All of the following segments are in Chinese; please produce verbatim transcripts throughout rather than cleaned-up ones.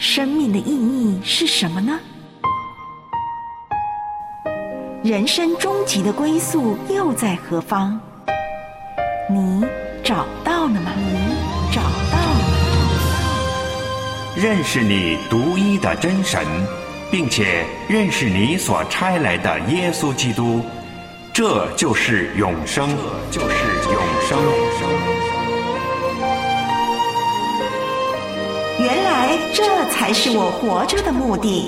生命的意义是什么呢？人生终极的归宿又在何方？你找到了吗？你找到了吗？ 认识你独一的真神，并且认识你所差来的耶稣基督，这就是永生，这就是永生。 原来这才是我活着的目的。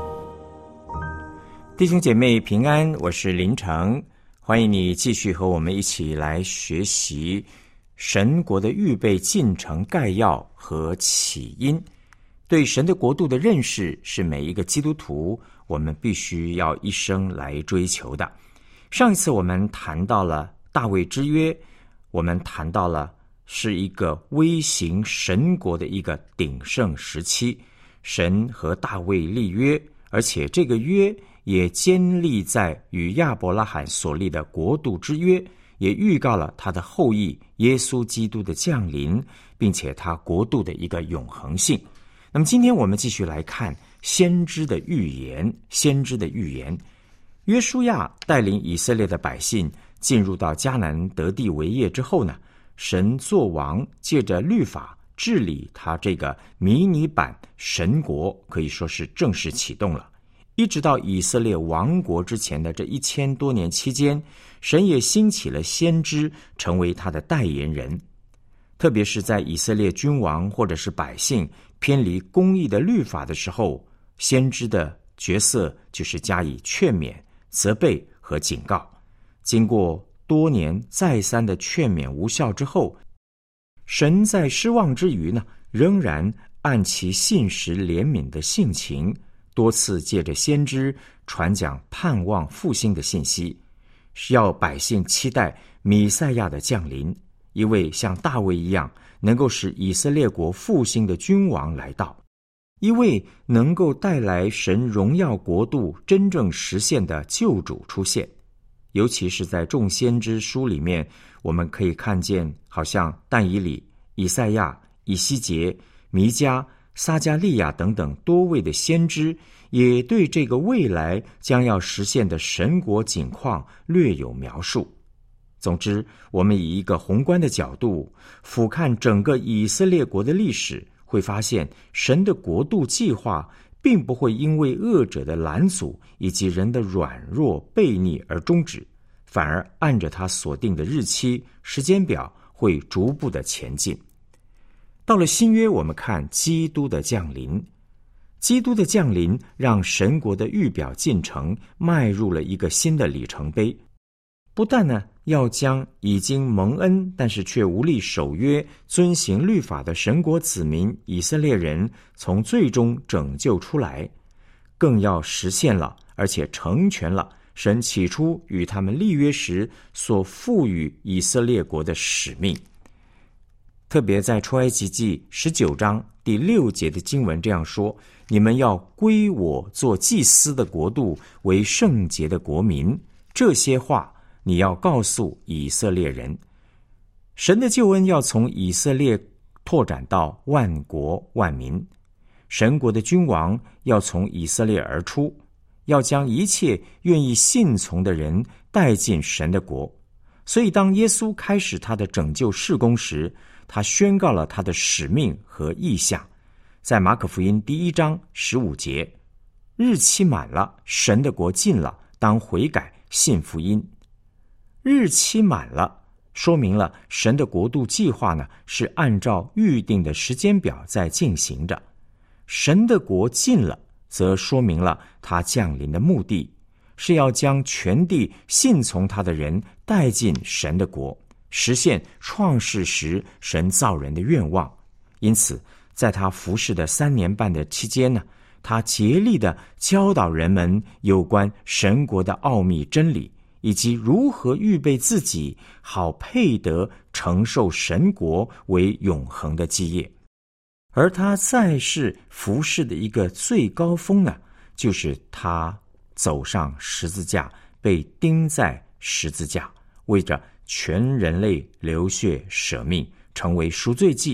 弟兄姐妹平安，我是林成，欢迎你继续和我们一起来学习神国的预备进程概要和起因。对神的国度的认识是每一个基督徒我们必须要一生来追求的。上一次我们谈到了大卫之约，我们谈到了是一个微型神国的一个鼎盛时期，神和大卫立约，而且这个约也坚立在与亚伯拉罕所立的国度之约，也预告了他的后裔耶稣基督的降临，并且他国度的一个永恒性。那么今天我们继续来看先知的预言。先知的预言，约书亚带领以色列的百姓进入到迦南得地为业之后呢，神作王，借着律法治理他这个迷你版神国，可以说是正式启动了。一直到以色列亡国之前的这一千多年期间，神也兴起了先知成为他的代言人。特别是在以色列君王或者是百姓偏离公义的律法的时候，先知的角色就是加以劝勉、责备和警告。经过多年再三的劝勉无效之后，神在失望之余呢，仍然按其信实怜悯的性情，多次借着先知传讲盼望复兴的信息，是要百姓期待弥赛亚的降临，一位像大卫一样能够使以色列国复兴的君王来到，一位能够带来神荣耀国度真正实现的救主出现。尤其是在众先知书里面，我们可以看见好像但以理、以赛亚、以西结、弥迦、撒迦利亚等等多位的先知，也对这个未来将要实现的神国景况略有描述。总之，我们以一个宏观的角度俯瞰整个以色列国的历史，会发现神的国度计划并不会因为恶者的拦阻以及人的软弱悖逆而终止，反而按着他所定的日期时间表会逐步的前进。到了新约，我们看基督的降临。基督的降临让神国的预表进程迈入了一个新的里程碑，不但呢要将已经蒙恩但是却无力守约遵行律法的神国子民以色列人从最终拯救出来，更要实现了而且成全了神起初与他们立约时所赋予以色列国的使命。特别在出埃及记十九章第六节的经文这样说：你们要归我做祭司的国度，为圣洁的国民。这些话你要告诉以色列人。神的救恩要从以色列拓展到万国万民，神国的君王要从以色列而出，要将一切愿意信从的人带进神的国。所以当耶稣开始他的拯救事工时，他宣告了他的使命和意向。在马可福音第一章十五节，日期满了，神的国近了，当悔改信福音。日期满了，说明了神的国度计划呢是按照预定的时间表在进行着。神的国近了，则说明了他降临的目的是要将全地信从他的人带进神的国，实现创世时神造人的愿望。因此在他服侍的三年半的期间呢，他竭力地教导人们有关神国的奥秘真理，以及如何预备自己好配得承受神国为永恒的基业。而他在世服侍的一个最高峰呢，就是他走上十字架，被钉在十字架，为着全人类流血舍命，成为赎罪祭，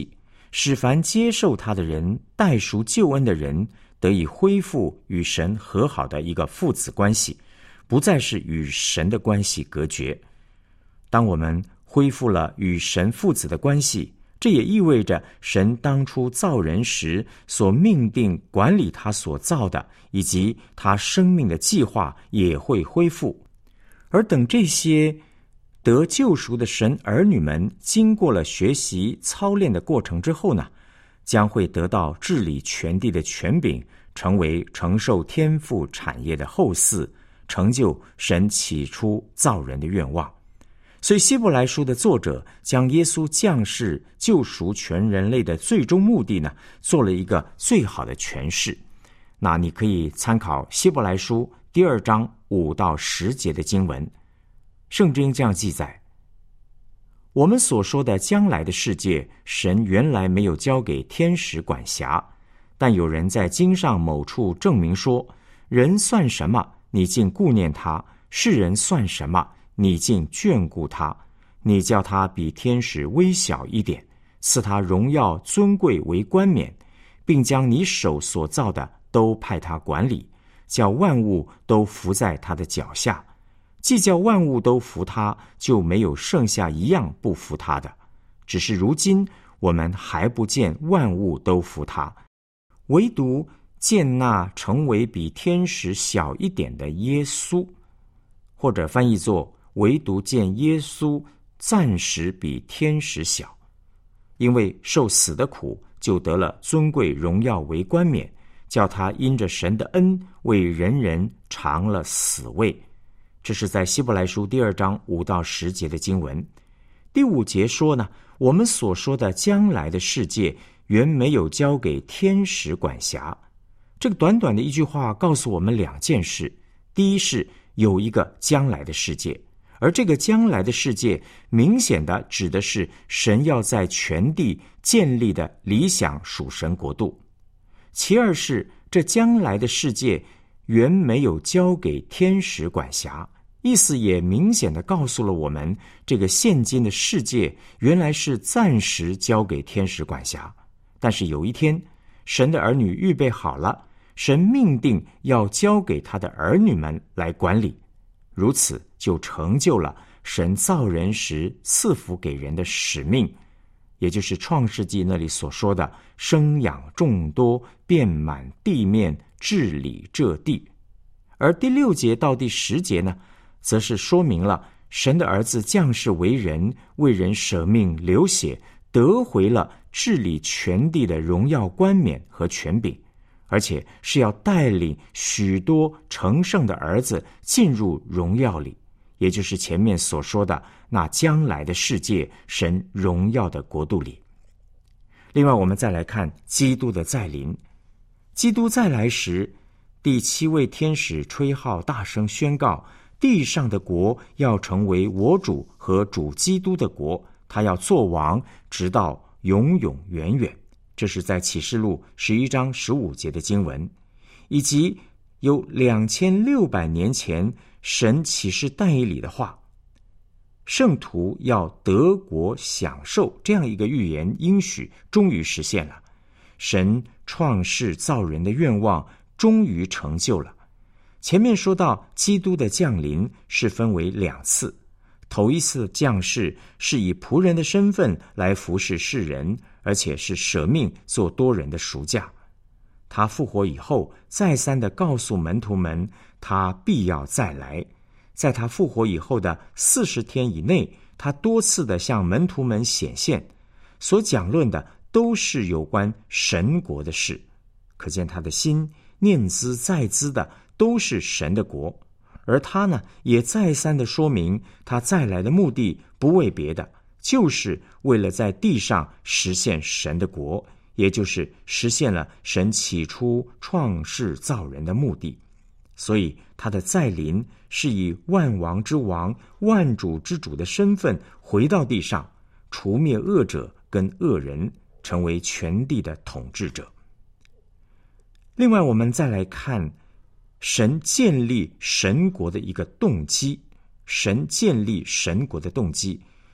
使凡接受他的人、代赎救恩的人，得以恢复与神和好的一个父子关系，不再是与神的关系隔绝。当我们恢复了与神父子的关系，这也意味着神当初造人时所命定管理他所造的，以及他生命的计划也会恢复。而等这些得救赎的神儿女们经过了学习操练的过程之后呢，将会得到治理全地的权柄，成为承受天父产业的后嗣，成就神起初造人的愿望。所以希伯来书的作者将耶稣降世救赎全人类的最终目的呢，做了一个最好的诠释。那你可以参考希伯来书第二章五到十节的经文。圣经这样记载：我们所说的将来的世界，神原来没有交给天使管辖，但有人在经上某处证明说，人算什么，你竟顾念他；世人算什么，你竟眷顾他。你叫他比天使微小一点，赐他荣耀尊贵为冠冕，并将你手所造的都派他管理，叫万物都服在他的脚下。既叫万物都服他，就没有剩下一样不服他的。只是如今我们还不见万物都服他，唯独见那成为比天使小一点的耶稣，或者翻译作唯独见耶稣暂时比天使小，因为受死的苦，就得了尊贵荣耀为冠冕，叫他因着神的恩为人人尝了死味。这是在希伯来书第二章五到十节的经文。第五节说呢，我们所说的将来的世界原没有交给天使管辖。这个短短的一句话告诉我们两件事：第一是有一个将来的世界，而这个将来的世界明显的指的是神要在全地建立的理想属神国度。其二是这将来的世界原没有交给天使管辖，意思也明显地告诉了我们，这个现今的世界原来是暂时交给天使管辖，但是有一天神的儿女预备好了，神命定要交给他的儿女们来管理，如此就成就了神造人时赐福给人的使命，也就是创世纪那里所说的生养众多，遍满地面，治理这地。而第六节到第十节呢，则是说明了神的儿子降世为人，为人舍命流血，得回了治理全地的荣耀冠冕和权柄，而且是要带领许多成圣的儿子进入荣耀里，也就是前面所说的那将来的世界，神荣耀的国度里。另外我们再来看基督的再临。基督再来时，第七位天使吹号大声宣告，地上的国要成为我主和主基督的国，他要做王，直到永永远远。这是在启示录十一章十五节的经文，以及有两千六百年前神启示但以理的话，圣徒要得国享受，这样一个预言应许终于实现了。神创世造人的愿望终于成就了。前面说到基督的降临是分为两次，头一次降世是以仆人的身份来服侍世人，而且是舍命做多人的赎价。他复活以后，再三地告诉门徒们，他必要再来。在他复活以后的四十天以内，他多次地向门徒们显现，所讲论的都是有关神国的事，可见他的心念兹在兹的都是神的国。而他呢，也再三地说明他再来的目的不为别的，就是为了在地上实现神的国，也就是实现了神起初创世造人的目的。所以他的再临是以万王之王、万主之主的身份回到地上，除灭恶者跟恶人，成为全地的统治者。另外我们再来看神建立神国的一个动机，神建立神国的动机。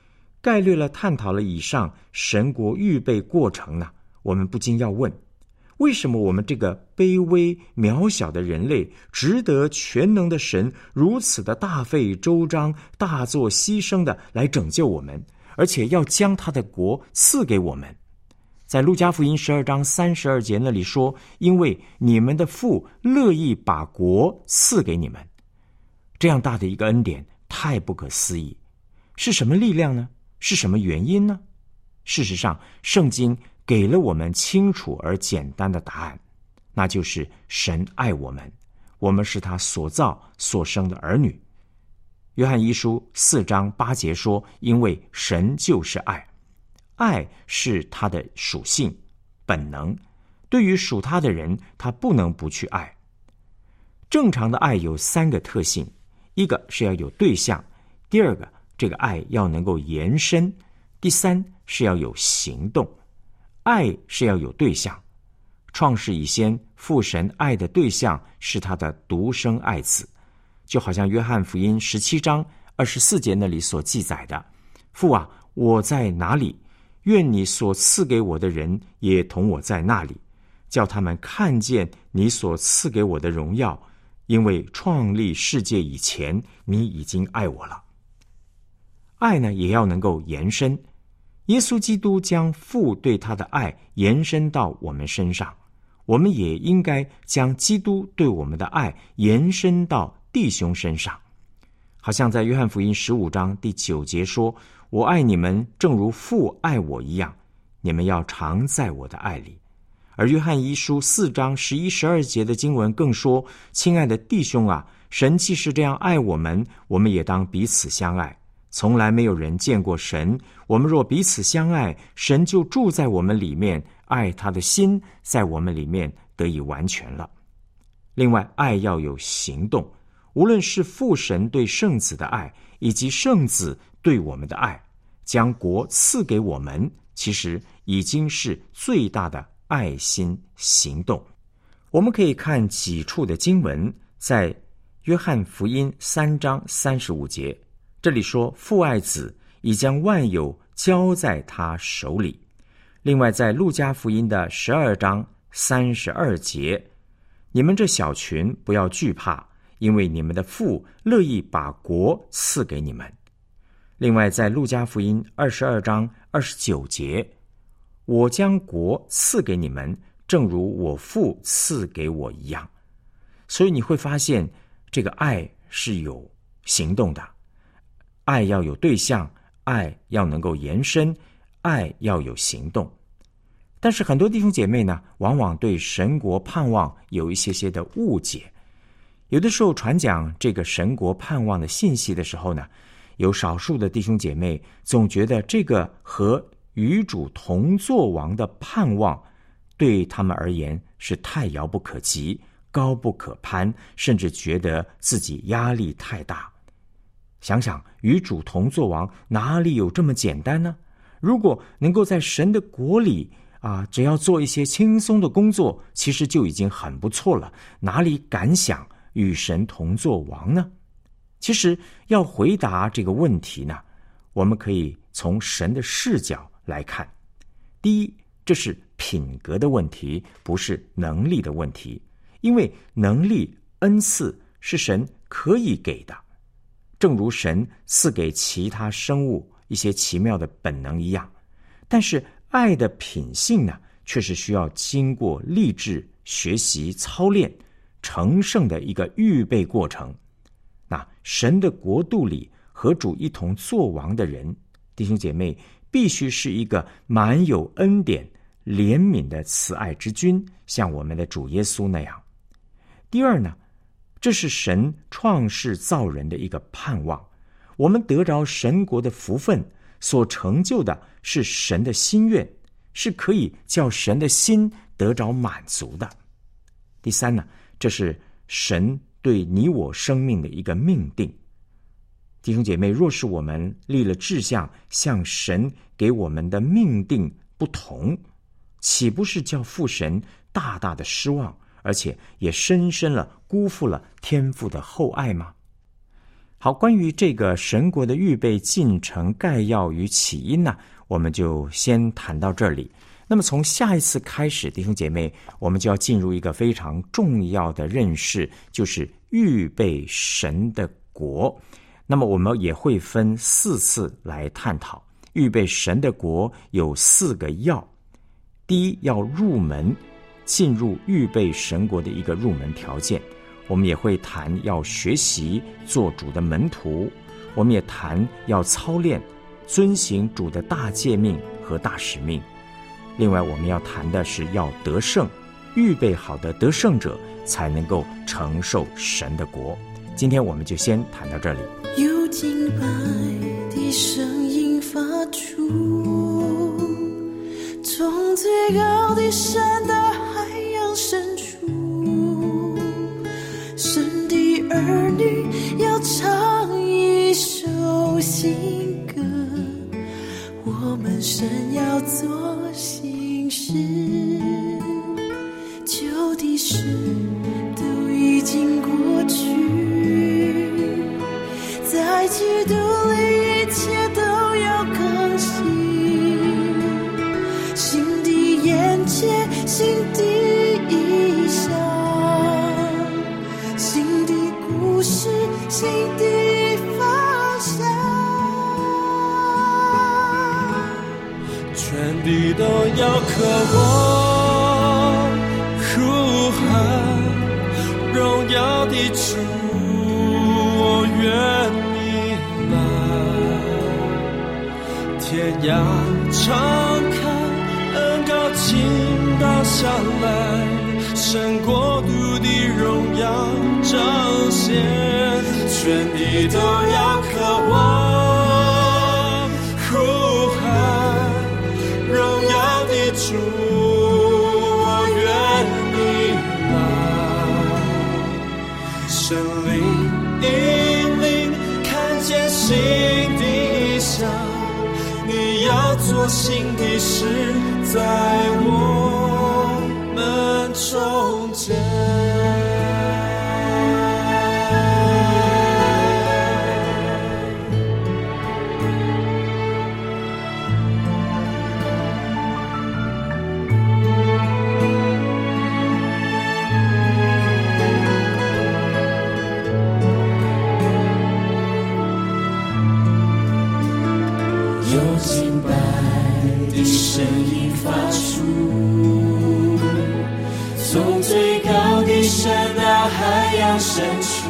概略了探讨了以上神国预备过程呢，我们不禁要问，为什么我们这个卑微渺小的人类，值得全能的神如此的大费周章、大作牺牲的来拯救我们，而且要将他的国赐给我们？在路加福音十二章三十二节那里说，因为你们的父乐意把国赐给你们。这样大的一个恩典太不可思议，是什么力量呢？是什么原因呢？事实上，圣经给了我们清楚而简单的答案，那就是神爱我们，我们是他所造所生的儿女。约翰一书四章八节说，因为神就是爱，爱是他的属性本能，对于属他的人，他不能不去爱。正常的爱有三个特性，一个是要有对象，第二个，这个爱要能够延伸，第三是要有行动。爱是要有对象，创世以先，父神爱的对象是他的独生爱子，就好像约翰福音十七章二十四节那里所记载的，父啊，我在哪里，愿你所赐给我的人也同我在那里，叫他们看见你所赐给我的荣耀，因为创立世界以前，你已经爱我了。爱呢，也要能够延伸，耶稣基督将父对他的爱延伸到我们身上，我们也应该将基督对我们的爱延伸到弟兄身上。好像在约翰福音十五章第九节说，我爱你们正如父爱我一样，你们要常在我的爱里。而约翰一书四章十一十二节的经文更说，亲爱的弟兄啊，神既是这样爱我们，我们也当彼此相爱。从来没有人见过神，我们若彼此相爱，神就住在我们里面，爱他的心在我们里面得以完全了。另外，爱要有行动，无论是父神对圣子的爱，以及圣子对我们的爱，将国赐给我们，其实已经是最大的爱心行动。我们可以看几处的经文，在约翰福音三章三十五节，这里说父爱子，已将万有交在他手里。另外在路加福音的十二章三十二节，你们这小群不要惧怕，因为你们的父乐意把国赐给你们。另外在路加福音二十二章二十九节，我将国赐给你们，正如我父赐给我一样。所以你会发现，这个爱是有行动的，爱要有对象，爱要能够延伸，爱要有行动。但是很多弟兄姐妹呢，往往对神国盼望有一些些的误解。有的时候传讲这个神国盼望的信息的时候呢，有少数的弟兄姐妹总觉得这个和与主同作王的盼望对他们而言是太遥不可及，高不可攀，甚至觉得自己压力太大。想想与主同作王哪里有这么简单呢？如果能够在神的国里啊，只要做一些轻松的工作，其实就已经很不错了，哪里敢想与神同作王呢？其实要回答这个问题呢，我们可以从神的视角来看。第一，这是品格的问题，不是能力的问题，因为能力恩赐是神可以给的，正如神赐给其他生物一些奇妙的本能一样。但是爱的品性呢，却是需要经过励志、学习、操练、成圣的一个预备过程。那神的国度里和主一同作王的人，弟兄姐妹，必须是一个满有恩典、怜悯的慈爱之君，像我们的主耶稣那样。第二呢，这是神创世造人的一个盼望，我们得着神国的福分所成就的是神的心愿，是可以叫神的心得着满足的。第三呢，这是神对你我生命的一个命定。弟兄姐妹，若是我们立了志向，向神给我们的命定不同，岂不是叫父神大大的失望，而且也深深了辜负了天父的厚爱吗？ 好，关于这个神国的预备进程概要与起因呢，我们就先谈到这里。那么从下一次开始，弟兄姐妹，我们就要进入一个非常重要的认识，就是预备神的国。那么我们也会分四次来探讨。预备神的国有四个要。第一，要入门，进入预备神国的一个入门条件。我们也会谈要学习做主的门徒，我们也谈要操练遵行主的大诫命和大使命。另外我们要谈的是要得胜，预备好的得胜者才能够承受神的国。今天我们就先谈到这里。 有敬拜的声音发出，从最高的山到海洋深处，神的儿女要唱一首新歌，我们神要做新事，旧的事都已经过去，在基督里一切都要更新，新的眼界，新的意象，新的故事，新的方向， 全地都要渴望呼喊荣耀的主，我愿你来，天涯长看，恩膏倾倒下来，神国度的荣耀彰显，全地都要渴望呼喊荣耀的主，我愿你来，神灵引领，看见新的意象，你要做新的事，在我们中间。有敬拜的声音发出，从最高的山到海洋深处，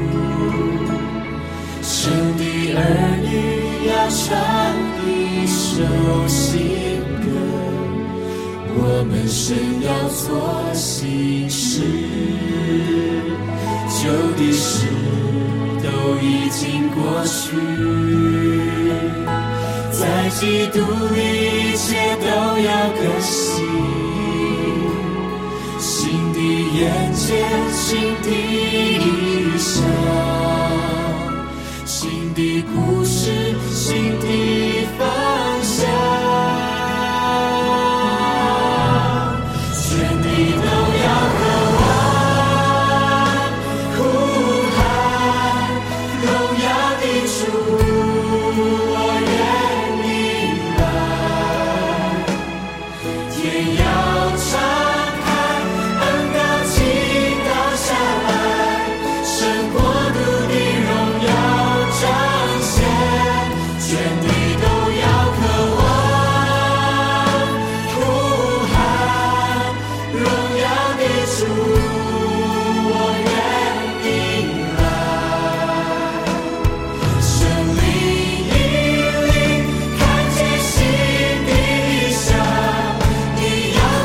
神的儿女要唱一首新歌，我们神要做新事，旧的事都已经过去，在基督里一切都要更新，新的眼界，新的意象，新的故事，新的方向，全地都要渴望呼喊荣耀的主，要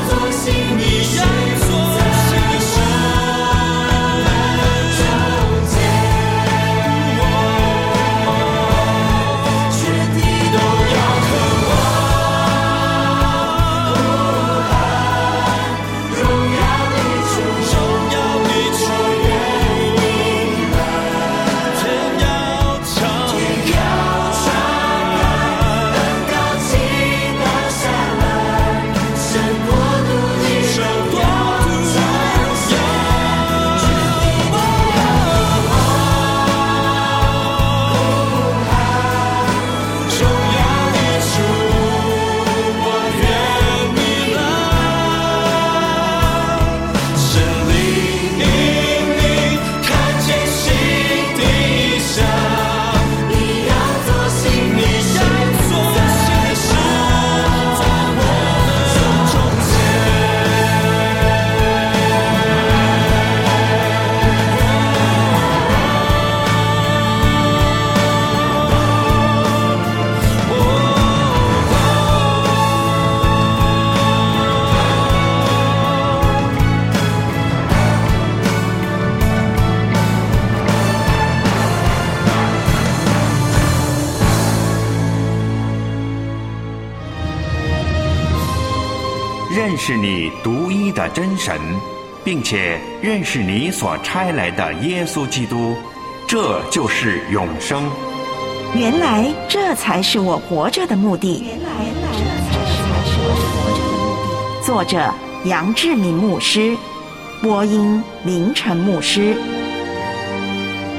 认识你独一的真神，并且认识你所差来的耶稣基督，这就是永生。 原来这才是我活着的目的。原来这才是我活着的目的。作者杨志明牧师，播音林晨牧师。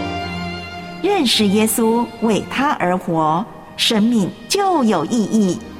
认识耶稣，为他而活，生命就有意义。